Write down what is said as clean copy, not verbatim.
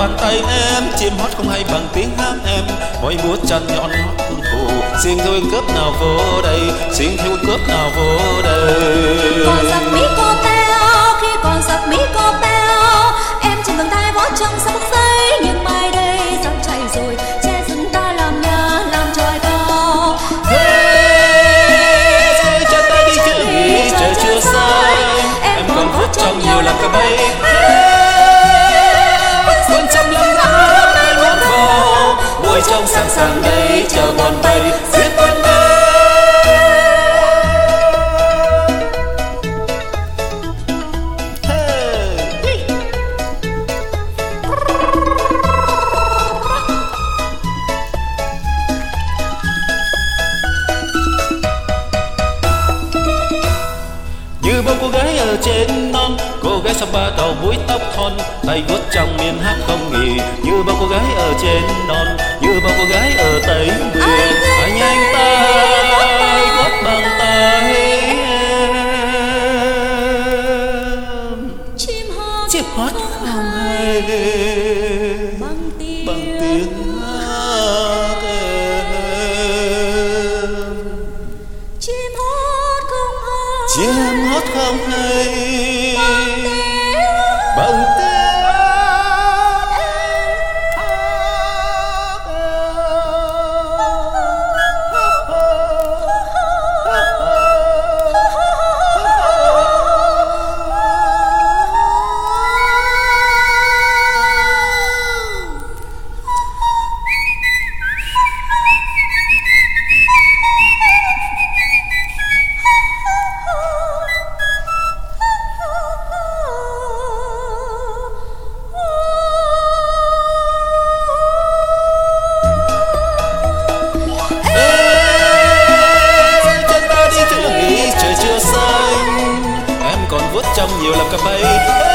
bàn tay em, chim hót không hay bằng tiếng hát em. Môi múa chân nhọn hót hương thù, xin thương cướp nào vô đây, xin thương cướp nào vô đây. Còn giặc Mỹ cô teo, khi còn giặc Mỹ cô teo, em trên vầng tay võ trong sao bức giấy. Nhưng mai đây giặc chạy rồi, che rừng ta làm nhà, làm tròi cao. Hey, chân tay đi chưa nghỉ, trời chưa xanh, em còn vuốt trong nhiều làm cái bẫy. Quân trăm lâm ngắm tay ngón vào, môi trong sẵn sàng đây chờ bọn bay giết con bay. Như bao cô gái ở trên non, cô gái sông ba đầu búi tóc thon, tay vuốt trong miền hát không nghỉ. Như bao cô gái ở trên non, như bao cô gái ở tây biển, anh nhanh tay vuốt bằng tay em. Chim hót không hay Bằng bằng tiếng hát em. chim hót không hay, Chim hót không hay bằng tiếng trong nhiều làm cà phê.